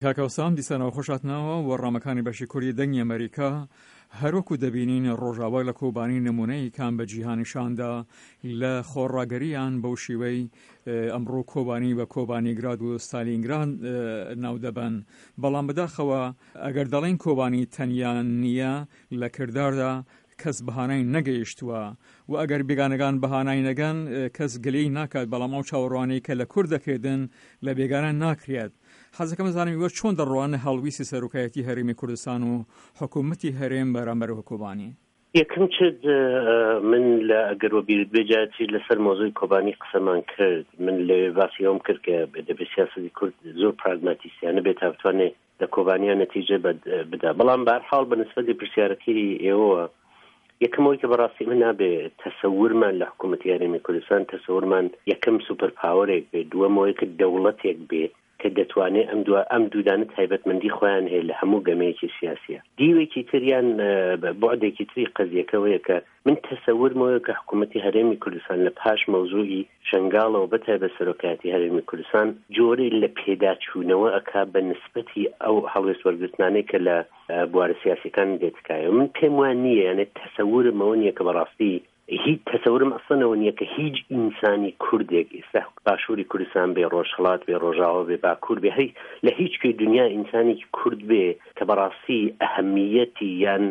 کاکەوسام دیسانەوە خۆشاتنەوە وەڕامەکانی بەشی کوردی دەنگی ئەمریکا هەروەکو دەبینین ڕۆژاوا لە کۆبانی نمونەی کام بە جیهانیشاندا لە خۆڕاگەریان بەو شیوەی ئەمڕۆ کۆبانی بە کۆبانیگراد و ستالینگراد ناو دەبن. بەڵام بەداخەوە ئەگەر دەڵێن کۆبانی تەنیان نییە لە کرداردا کەس بەهانای نەگەیشتووە و ئەگەر بێگانەکان بەهانای نەگەن کەس گلەی ناکات، بەڵام ئەو چاوەڕوانەی کە لە کورد دەکردن لە بێگانە ناکرێت. حەزەکەم بزانم وە چۆن دەڕوانە هەڵویستی سەرۆکایەتی هەرێمی کوردستان و حکوومەتی هەرێم بەرامبەرەوە کۆبانی؟ یەکەم چێت من لە ئەگەرەوە بیرت بێجاتی لەسەر مۆزوی کۆبانی قسەمان کرد، من لە باسی ئەوم کرد کە دەبێت سیاسەتی کورد زۆر پراگماتیستیانە بێت تا بتوانێت لە کۆبانیان نەتیجە بدا. بەڵام بەهەرحاڵ بە نسبەتی پرسیارەکەی ئێوە یەکەمەوەی کە بەڕاستی من نابێت تەسەورمان لە حکوومەتی هەرێمی کوردستان تەسەورمان یەکەم سوپەر پاوەرێک بێت، دووەمەوەی کە دەوڵەتێک بێت کە دەتوانێت ئەم دوودانە تایبەتمەندی خۆیان هەیە لە هەموو گەمەیەکی سیاسیە. دیوێکی تریان بۆعدێکی تری قەزیەکەوەیە کە من تەسەورمەوە کە حکوومەتی هەرێمی کوردستان لە پاش مەوزوعی شنگاڵەوە بەتایبەت سەرۆکایەتی هەرێمی کوردستان جۆرەی لە پێداچوونەوە ئەکا بە نسبەتی ئەو هەڵوێست وەرگرتنانەی کە لە بوارە سیاسیەکان دێتکایە. من پێم وان نییە، یعنی تەسەورمەوە نییە کە بەڕاستی هیچ تەسەورم ئەسڵەوە نییە کە هیچ ئینسانی کوردێک ئێستا باشووری کوردستان بێ، ڕۆژهەڵات بێ، ڕۆژاوا بێ، باکوور بێ، لە هیچ کوێ دنیا ئینسانێکی کورد بێ کە بەڕاستی ئەهەمیەتی یان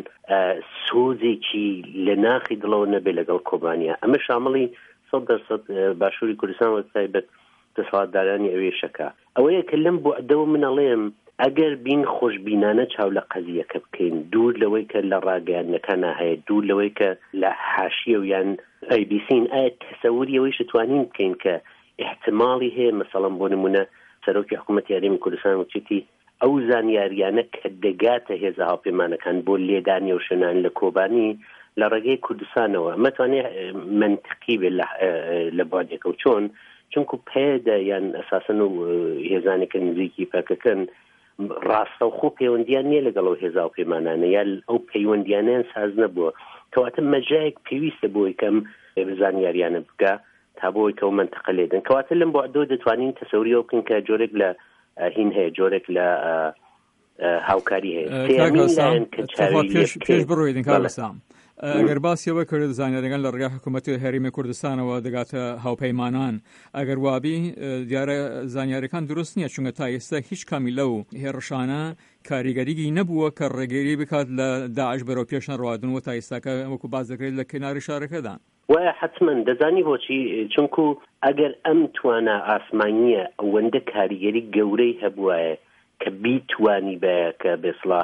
سۆزێکی لە ناخی دڵەوە نەبێ لەگەڵ کۆبانیا. ئەمە شامڵی 100% باشووری کوردستان وە تایبەت دەسەڵاتدارانی ئەوێشەکە. ئەوەیە کە لەم بۆ ئەدەوە من ئەڵێم ئەگەر بین خۆشبینانە چاو لە قەزیەکە بکەین، دوور لەوەی کە لە ڕاگەیاندنەکانە هەیە، دوور لەوەی کە لە حاشیە و یان ئەیبیسین، ئایا تەسەووری ئەوەی شتوانین بکەین کە احتماڵی هەیە مەسەڵەن بۆ نمونە سەرۆکی حکوومەتی هەرێمی کوردستان وچێتی ئەو زانیاریانە کە دەگاتە هێزە هاوپەیمانەکان بۆ لێدانی و شوێنان لە کۆبانی لە ڕێگەی کوردستانەوە مەتوانێت منطقی بێت لە بادێکە و چۆن چونکو پێدا یان ئەساسەن و هێزانێکە نزیکی پاکەکەن ڕاستە و خۆ پەیوەندیان نییە لەگەڵەوە هێزا و پەیمانانە یا ئەو پەیوەندیانیان ساز نەبووە، کەواتە مەجایەک پێویستە بۆی کەم بزانیاریانە بگا تا بۆی کە و منتەقە لێدن. کەواتە لەم بۆ ئەدۆ دەتوانین تەسەوریەوە بکەین کە جۆرێک لە هین هەیە، جۆرێک لە هاوکاری هەیە. پێش بڕۆیدن کاکەسام، ئەگەر باسیەوە کرد زانیاریەکان لە ڕێگای حکوومەتی هەرێمی کوردستانەوە دەگاتە هاوپەیمانان، ئەگەر وابی دیارە زانیاریەکان دروست نییە، چونکە تا ئێستا هیچ کامی لەو هێڕشانە کاریگەریگی نەبووە کە ڕێگەری بکات لە داعش بەرەو پێشان ڕوادن و تا ئێستاکە وەکو باز دەکرێت لە کناری شارەکەدان. وایە حتمما دەزانی بۆچی، چونکو ئەگەر ئەم توانە ئاسمانیە ئەوەندە کاریگەری گەورەی هەبوایە کە بیتوانی بە کە بێسڵا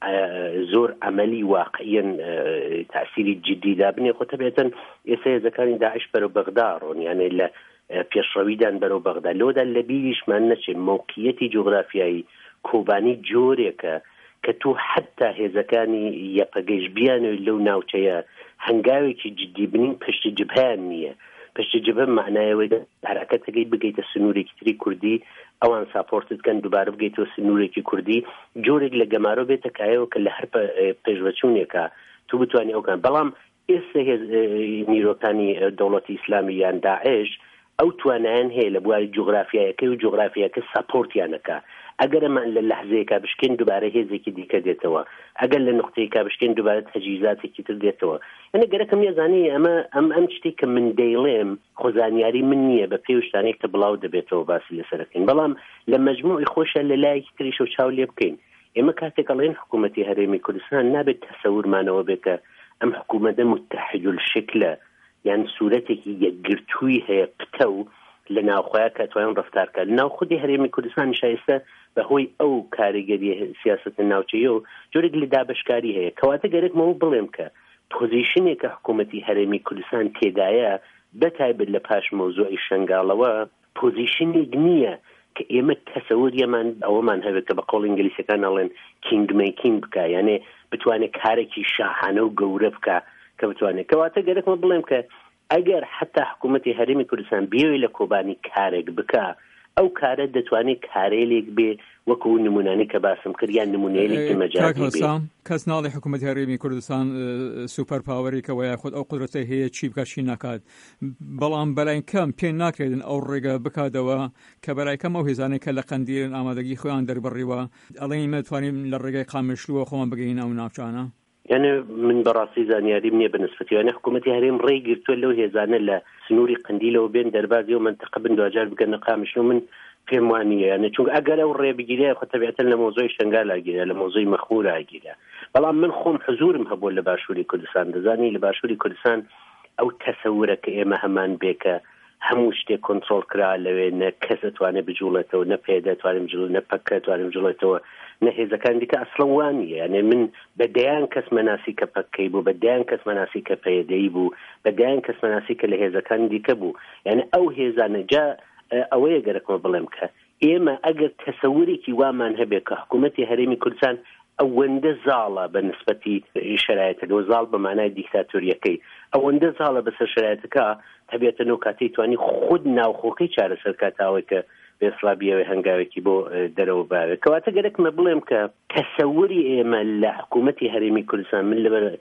زۆر عملی واقعیان تأثیری جدیدا بنێ، خۆتە بێتن ئێستا هێزەکانی داعش بەرەو بەغدا ڕۆن، یانێ لە پێشڕەویدان بەرەو بەغدا لۆدا لە بیریشمان نەچێ موقعیەتی جغرافیایی کۆبانی جۆرێکە کە تو حتا هێزەکانی یەپەگەیش بیانەوەی لەو ناوچەیە هەنگاوێکی جدی بنین پشتی جبهیان نییە. پشتی جبهە معنایەوەی حرەکەتەکەی بگەیتە سنوورێکی تری کوردی، ئەوان ساپۆرتت کەن دووبارە بگەیتەوە سنوورێکی کوردی، جۆرێک لە گەمارۆ بێتە کایەوە کە لە هەر پێشوەچوونێکە تو بتوانێت ئەوکان. بەڵام ئێستا نیرۆکانی دەوڵەتی ئیسلامی یان داعش ئەو توانایان هەیە لە بواری جغرافیایەکەی و جغرافیەکە ساپۆرتیانەکە. ئەگەر ئەمان لە لەحزەیەکە بشکێن دووبارە هێزێکی دیکە دێتەوە، ئەگەر لە نقطەیەکە بشکێن دووبارە تەجهیزاتێکی تر دێتەوە. یعنی گەرەکەم یەزانی ئەم شتێک کە من دەیڵێم خۆزانیاری من نییە، بە پێی شتانێک کە بڵاو دەبێتەوە باسی لەسەرەکەین، بەڵام لە مەجموعی خۆشە لە لایەکی تریش و چاو لێ بکەین. ئێمە کاتێک ئەڵێن حکوومەتی هەرێمی کوردستان نابێت تەسەورمانەوە بێت کە ئەم حکوومەتە متحد الشکلە، یان سوورەتێکی یەکگرتووی هەیە پتە و لە ناوخۆیە کە توانن ڕفتارکە لە ناوخودی هەرێمی کوردستان شایستە بەهۆی ئەو کاریگەری سیاست ناوچەیە و جۆرێک لە دابشکاری هەیە. کەواتە گەرەکمەوە بڵێم کە پۆزیشنێکە حکوومەتی هەرێمی کوردستان تێدایە بەتایبەت لە پاش مەوزوعی شنگاڵەوە پۆزیشنێک نییە کە ئێمە تەسەوریەمان ئەوەمان هەبێت کە بە قۆڵ ئینگلیسیەکان ئەڵێن کینگ میکینگ بکە، یانێ بتوانێت کارێکی شاهانە و گەورە بکە کە بتوانێت. کەواتە گەرەکمە بڵێم کە ئەگەر حتا حکوومەتی هەرێمی کوردستان بیەوەی لە کۆبانی کارێک بکە، ئەو کارە دەتوانێت کارێلێک بێ وەکو نمونانی کە باسم کردیان نمونەیەکی مەجازی بێ. کەس ناڵی حکوومەتی هەرێمی کوردستان سوپەر پاوەری کەوەیە خۆت ئەو قدرەتە هەیە چی بکات چی ناکات، بەڵام بەلای کەم پێ ناکرێتن ئەو ڕێگە بکاتەوە کە بەلای کەم ئەو هێزانەی کە لە قەندیلن ئامادەگی خۆیان دەربڕیوە ئەڵێن مەتوانین لە ڕێگەی قامشلووە خۆمان بگەین ئەو ناوچانە. یعنی من بەڕاستی زانیاریم نییە بەنسبەتیوانە حکوومەتی هەرێم ڕێی گرتووە لەو هێزانە لە سنووری قەندیلەوە بێن دەربازی و منتەقە بن دوجار بگەنە قامشلو. من پێم وانە یعنی چونکە ئەگەر ئەو ڕێ بگیرێ خۆ تەبیعەتەن لە مۆزۆی شنگال ئاگیرە، لە مۆزۆی مەخمور ئاگیرە. بەڵام من خۆم حزورم هەبوو لە باشووری کوردستان. دەزانی لە باشووری کوردستان ئەو تەسەورە کە ئێمە هەمان بێکە هەموو شتێک کۆنترۆل کرا لەوێ، نە کەس دەتوانێت بجوڵێتەوە، نە پێ دەتوانێت بجوڵێت، نە پەکە دەتوانێت بجوڵێتەوە، نە هێزەکان دیکە ئەسڵەن وانیە. یعنی من بەدەیان کەس مەناسی کە پەکەی بوو، بەدەیان کەس مەناسی کە پەیدەی بوو، بەدەیان کەس مەناسی کە لە هێزەکان دیکە بوو. یعنی ئەو هێزانە جا ئەوەیە گەرەکمە بڵێم کە ئێمە ئەگەر تەسەورێکی وامان هەبێت کە حکوومەتی هەرێمی کوردستان ئەوەندە زاڵە بە نسبەتی شرایەتەوە، زاڵ بە مانای دیکتاتۆریەکەی، ئەوەندە زاڵە بەسەر شرایەتەکە تەبیعەتەنەوە کاتەی توانی خود ناوخۆکەی چارەسەر کاتاوەی کە بێسڵابیەوەی هەنگاوێکی بۆ دەرەوە باوێت. کەواتە گەرەکمە بڵێم کە تەسەوری ئێمە لە حکوومەتی هەرێمی کوردستان، من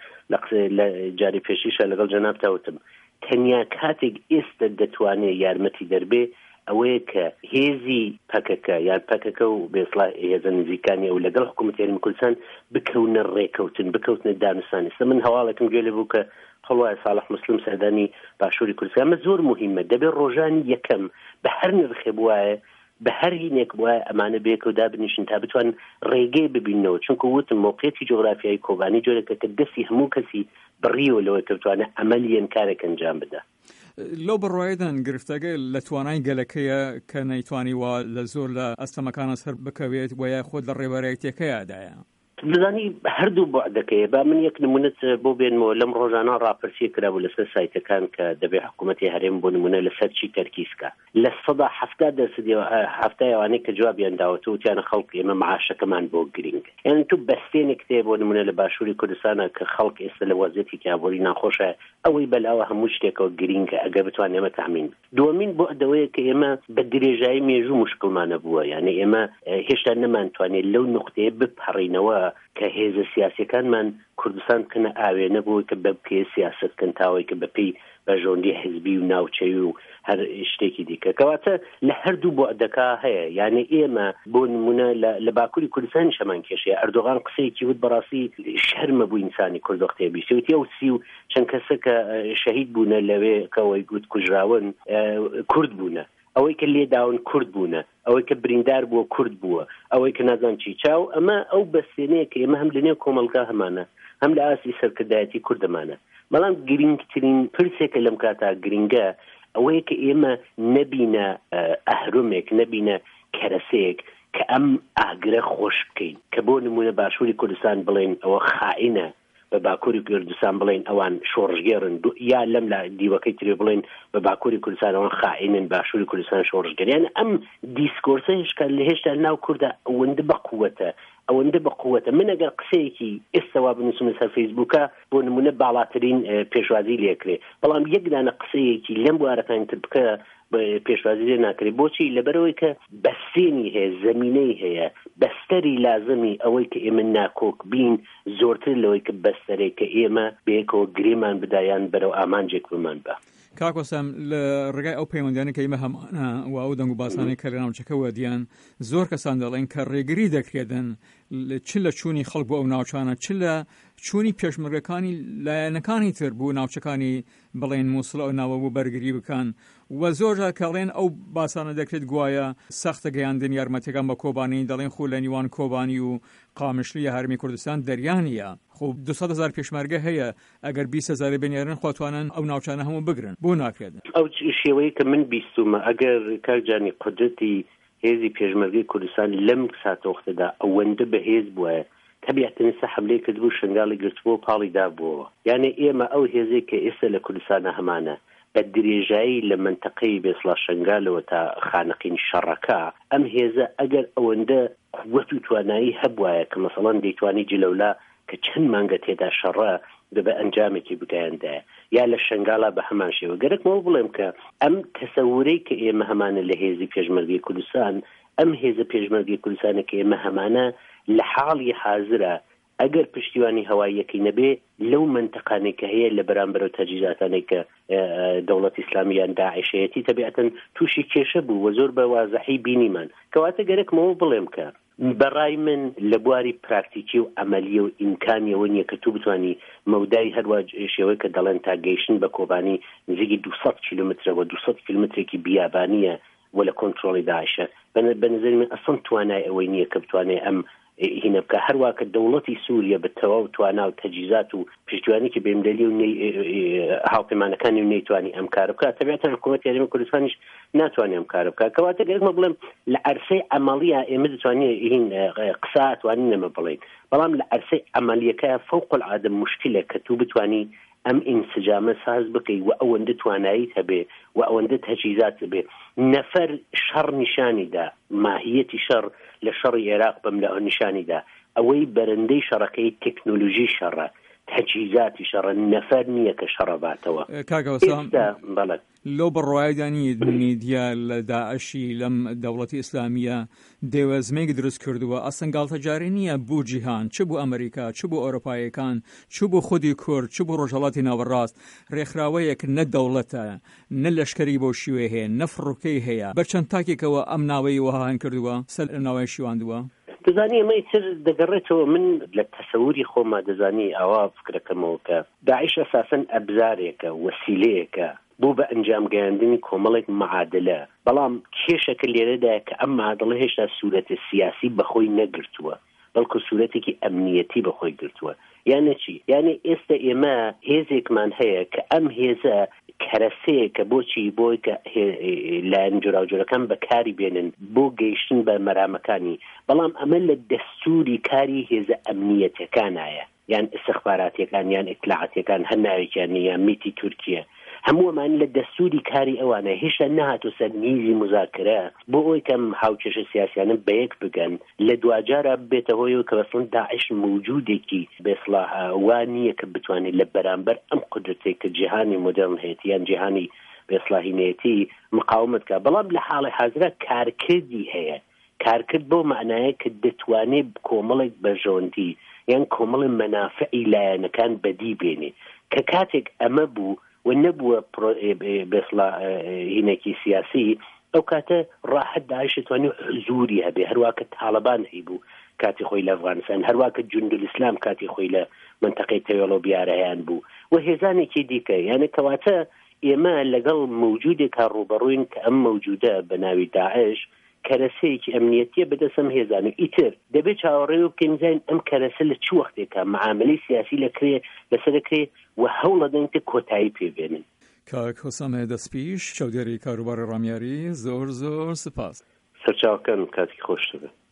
لە جاری پێشیشە لەگەڵ جەنابتاوتم، تەنیا کاتێک ئێستا دەتوانێت یارمەتی دەربێ ئەوەیە کە هێزی پەکەکە یان پەکەکە و بێسڵا هێزە نزیکانی ئەو لەگەڵ حکوومەتی هەرێمی کوردستان بکەونە ڕێکەوتن، بکەوتنە دانووسان. ئێستا من هەواڵێکم گوێ لێ بوو کە هەڵوای ساڵح مسلم سەردانی باشووری کوردستان ئەمە زۆر مهمە، دەبێت ڕۆژانی یەکەم بە هەر نرخێ بوایە، بە هەر هینێک وایە ئەمانە بێکە و دابنیشن تا بتوان ڕێگەی ببینەوە. چونکە وتم موقعیەتی جغرافیایی کۆبانی جۆرەکە کە دەستی هەموو کەسی بڕیەوە لەوەی کە بتوانێت عەمەلیەن کارێک ئەنجام بدە. لەو بڕوایدان گرفتەکە لە توانای گەلەکەیە کە نەیتوانی وا لە زۆر لە ئەستەمەکانە سەر بکەوێت وایە خۆت لە ڕێبەرایەتیەکەیادایە. بزانی هەردوو بۆعدەکەیە. با من یەک نمونەت بۆ بێنمەوە لەم ڕۆژانە ڕاپرسی کرابوو لەسەر سایتەکان کە دەبێت حکوومەتی هەرێم بۆ نمونە لەسەر چی تەرکیزکە. لە 70% هەفتای ئەوانەی کە جوابیان داوەتەوە وتیانە خەڵک ئێمە معاشەکەمان بۆ گرنگ. یعنی تو بەستێنێک تێ بۆ نمونە لە باشووری کوردستانە کە خەڵک ئێستا لە وەزعێتی کابووری ناخۆشە، ئەوەی بەلاوە هەموو شتێکەوە گرنگە ئەگەر بتوانێت ئێمە تامین. دووەمین بۆعدەوەیە کە ئێمە بە درێژایی مێژوو مشکڵمانە بووە. یعنی ئێمە هێشتا نەمانتوانێت لەو نقطەیە بپەڕینەوە کە هێزە سیاسیەکانمان کوردستان بکەنە ئاوێنە بۆی کە بەبکێ سیاست بکەن تاوەی کە بەپێی بەژۆندی حزبی و ناوچەی و هەر شتێکی دیکە. کەواتە لە هەردوو بۆعدەکە هەیە. یعنی ئێمە بۆ نمونە لە باکووری کوردستان شەمان کێشەیە. ئەردۆغان قسەیەکی وت بەڕاستی شەرمە بوو ئینسانی کورد وەختەیە بیستی ئەو سی و چەند کەسە کە شەهید بوونە لەوێ کەوەی گوت کوژراون کورد بوونە، ئەوەی کە لێداون کورد بوونە، ئەوەی کە بریندار بووە کورد بووە، ئەوەی کە نازان چی چاو. ئەمە ئەو بەستێنەیە کە ئێمە هەم لە نێو کۆمەلگا هەمانە، هەم لە ئاسی سەرکردایەتی کوردەمانە. بەڵام گرنگترین پرسێکە لەم کاتا گرنگە ئەوەیە کە ئێمە نەبینە ئەهرمێک، نەبینە کەرەسەیەک کە ئەم ئاگرە خۆش بکەین، کە بۆ نمونە باشووری کوردستان بڵێن ئەوە خائینە، بە باکووری کوردستان بڵێن ئەوان شۆڕژگەرن، یا لەم لە دیوەکەی ترێ بڵێن بە باکووری کوردستان ئەوان خائینن، باشووری کوردستان شۆڕژگەریان. ئەم دیسکۆرسە هێشتا لەناو کوردە ئەوەندە بەقووەتە، ئەوەندە بەقووەتە. من ئەگەر قسەیەکی ئێستاوا بنووسم لەسەر فەیسبووکە بۆ نمونە باڵاترین پێشوازی لێکرێ، بەڵام یەک دانە قسەیەکی لەم بوارەکان تر بکە پێشوازی لێ ناکرێت. بۆچی؟ لەبەرەوەی کە بەستێنی هەیە، زەمینەی هەیە، بەستەری لازمی ئەوەی کە ئێمە ناکۆک بین زۆرتر لەوەی کە بەستەرێک کە ئێمە بەیەکەوە گرێمان بدایان بەرەو ئامانجێک بمان بە. کاکۆسام لە ڕێگای ئەو پەیوەندیانە کە ئێمە هەمانە و ئەو دەنگ و باسانەی کە لە ناوچەکەوە دیان زۆر کەسان دەڵێن کە ڕێگری دەکرێتن چ لە چوونی خەڵک بۆ ئەو ناوچانە، چ لە چوونی پێشمەرگەکانی لایەنەکانی تر بوو ناوچەکانی بڵێن مووسڵ ئەو ناوە بوو بەرگری بکەن. و زۆرجار کەڵێن ئەو باسانە دەکرێت گوایە سەختە گەیاندن یارمەتیەکان بە کۆبانی، دەڵێن خۆ لە نیوان کۆبانی و قامشلی هەرمی کوردستان دەریانیە. خۆ 200,000 پێشمەرگە هەیە، ئەگەر 20,000 بێنێرن خواتوانن ئەو ناوچانە هەموو بگرن، بۆ ناکرێت. ئەو شێوەیە کە من بیستومە ئەگەر کاکجانی قدرەتی هێزی پێشمەرگەی کوردستان لەم ساتۆختەدا ئەوەندە بەهێز بووە، تەبیعەتەن ئێستا حملەی کردبوو، شنگاڵی گرتبوو، پاڵی دابووە. یعنی ئێمە ئەو هێزەی کە ئێستا لە کوردستانە هەمانە بە درێژایی لە منتەقەی بێسڵا شنگالەوە تا خانقین شەڕەکە، ئەم هێزە ئەگەر ئەوەندە قووەت و توانایی هەبوایە کە مەسەڵەن دەیتوانی جلەولا کە چەند مانگە تێدا شەڕە بە ئەنجامێکی بگەیاندایە، یا لە شنگاڵا بە هەمان شێوە گەرەکمەوە بڵێم کە ئەم تەسەورەی کە ئێمە هەمانە لە هێزی پێشمەرگەی کوردستان ئەم هێزە پێشمەرگەی کوردستانە کە ئێمە هەمانە لە حاڵی حازرە ئەگەر پشتیوانی هەواییەکەی نەبێ لەو منتەقانێک کە هەیە لە بەرامبەر و تەجهیزاتانێک کە دەوڵەتی ئیسلامیان داعشەتی تەبیعەتەن تووشی کێشە بوو و زۆر بە وازەحی بینیمان کەواتە گەرەکمەوە بڵێم کە بەڕای من لە بواری پراکتیکی و عملیە و ئیمکانیەوە نییە کە تو بتوانی مەودای هەروە شێوەیە کە دەڵێن تا گەیشتن بە کۆبانی نزیکی 200 کیلومترەوە 200 کیلومترێکی بیابانیە و لە کۆنتڕۆڵی داعشە بەنظری من ئەسڵ توانای ئەوەی نییە کە بتوانێت ئەم هینە بکە هەروە کە دەوڵەتی سووریا بە تەواو توانە و تەجهیزات و پشتیوانی کە بێمدەلی و هاوپەیمانەکانی و نەیتوانی ئەم کارە بکات تەبیعەتەن حکوومەتی هەرێمی کوردستانیش ناتوانێت ئەم کارە بکات کەواتە گەرەکمە بڵێم لە عەرسەی عەمەڵیە ئێمە دەتوانین هین قسە توانین نەمە بڵێن بەڵام لە عەرسەی عەمەلیەکە فەوق العادە مشکلە کە تو بتوانی ئەم ئینسجامە ساز بکەی و ئەوەندە تواناییت هەبێ و ئەوەندە تەجهیزات هەبێ نەفەر شەڕ نیشانیدا ماهیەتی شەڕ لە شەڕی عێراق بەم لە نیشانیدا ئەوەی بەرەندەی شەڕەکەی تەکنۆلۆژی شەڕە تەجهیزاتی شەڕە نەفەر نییە کە شەڕە باتەوە کاکەوەسام لەو بڕواایدانی میدیا لە داعشی لەم دەوڵەتی ئیسلامیە دێوەزمێک دروست کردووە ئەسەنگاڵتە جاری نییە بوو جیهان چ بوو ئەمریکا چ بوو ئەوروپایەکان چ بوو خودی کورد چ بوو ڕۆژهەڵاتی ناوەڕاست ڕێکخراوەیەک نە دەوڵەتە نە لەشکری بۆ شیوێ هەیە نە فڕوکەی هەیە بەرچەند تاکێکەوە ئەم ناوەی وەهان کردووە سەر ناوەی شیواندووە دەزانی ئەمەی تر دەگەڕێتەوە من لە تەسەوری خۆما دەزانی ئاوا فکرەکەمەوە کە داعش ئەساسەن ئەبزارێکە وەسیلەیەکە بۆ بە ئەنجام گەیاندنی کۆمەڵێک معادلە بەڵام کێشەکە لێرەدایە کە ئەم معادلە هێشتا سوورەتە سیاسی بەخۆی نەگرتووە بەڵکو سوورەتێکی ئەمنیەتی بەخۆی گرتووە یانە چی یعنی ئێستا ئێمە هێزێکمان هەیە کە ئەم هێزە کەرەسەیە کە بۆچی بۆی کە لایەن جوراوجۆرەکان بەکاری بێنن بۆ گەیشتن بە مەرامەکانی بەڵام ئەمە لە دەستوری کاری هێزە ئەمنیەتەکانایە یان استخباراتیەکان یان ئیطلاعاتیەکان هەر ناوێکیان یان میتی تورکیە هەمووەمان لە دەستوری کاری ئەوانە هێشتا نەهاتۆ سەر میزی مذاکرە بۆ ئەوی کەم هاوکێشە سیاسیانە بەیەک بگەن لە دوجارە بێتە هۆیەوە کە بەسڵ داعش موجودێکی بێسڵاح وان نییە کە بتوانێت لە بەرامبەر ئەم قدرتێک کە جیهانی مدرن هەیەتی یان جیهانی بێسڵاحینەتی مقاومت کە بەڵام لە حاڵی حازرە کارکردی هەیە کارکرد بۆ معنایە کە دەتوانێت کۆمەڵێک بەژۆندی یان کۆمەڵی مەنافعی لایەنەکان بەدی بێنێ کە کاتێک ئەمە بوو و نەبووە هینێکی سیاسی ئەو کاتە ڕاحەت داعش توانی حزوری هەبێ هەروە کە تاڵەبان هەیبوو کاتی خۆی لە ئەفغانستان هەروە کە جوندولیسلام کاتی خۆی لە منتەقەی تەوێڵۆ بیارەیان بوو و هێزانێکی دیکە یعنی کەواتە ئێمە لەگەڵ موجودێکا ڕوبەڕووین کە ئەم موجودە بە ناوی داعش کەرەسەیەکی ئەمنیەتیە بەدەسم هێزان و ئیتر دەبێت چاوەڕێ و بکەین ئەم کەرەسە لە چ وەختێکە معاملەی سیاسی لەسەرەکرێ و هەوڵە دەن کە کۆتایی پێبێنن کاک حوسەمە دەستپیش چەودێری کاروباری ڕامیاری زۆر زۆر سپاس سەرچاوەکەن کاتی خۆش بێت